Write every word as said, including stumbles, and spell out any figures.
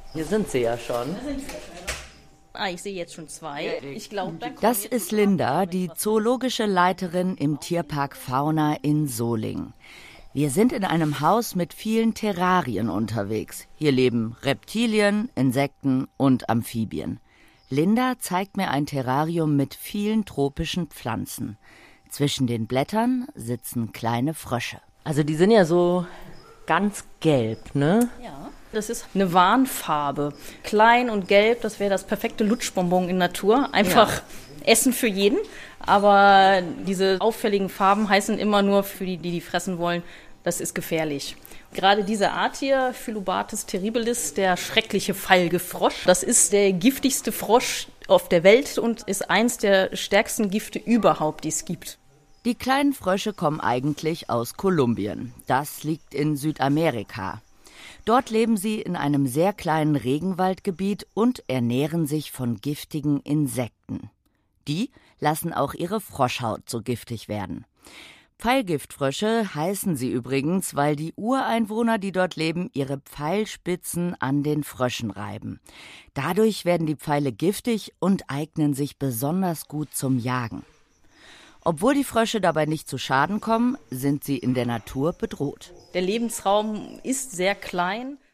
Hier sind sie ja schon. Ah, ich sehe jetzt schon zwei. Ich glaube, Das ist Linda, die zoologische Leiterin im Tierpark Fauna in Soling. Wir sind in einem Haus mit vielen Terrarien unterwegs. Hier leben Reptilien, Insekten und Amphibien. Linda zeigt mir ein Terrarium mit vielen tropischen Pflanzen. Zwischen den Blättern sitzen kleine Frösche. Also die sind ja so ganz gelb, ne? Ja, das ist eine Warnfarbe. Klein und gelb, das wäre das perfekte Lutschbonbon in Natur. Einfach ja. Essen für jeden. Aber diese auffälligen Farben heißen immer nur für die, die die fressen wollen, das ist gefährlich. Gerade diese Art hier, Phyllobates terribilis, der schreckliche Falgefrosch, das ist der giftigste Frosch auf der Welt und ist eins der stärksten Gifte überhaupt, die es gibt. Die kleinen Frösche kommen eigentlich aus Kolumbien. Das liegt in Südamerika. Dort leben sie in einem sehr kleinen Regenwaldgebiet und ernähren sich von giftigen Insekten. Die lassen auch ihre Froschhaut so giftig werden. Pfeilgiftfrösche heißen sie übrigens, weil die Ureinwohner, die dort leben, ihre Pfeilspitzen an den Fröschen reiben. Dadurch werden die Pfeile giftig und eignen sich besonders gut zum Jagen. Obwohl die Frösche dabei nicht zu Schaden kommen, sind sie in der Natur bedroht. Der Lebensraum ist sehr klein.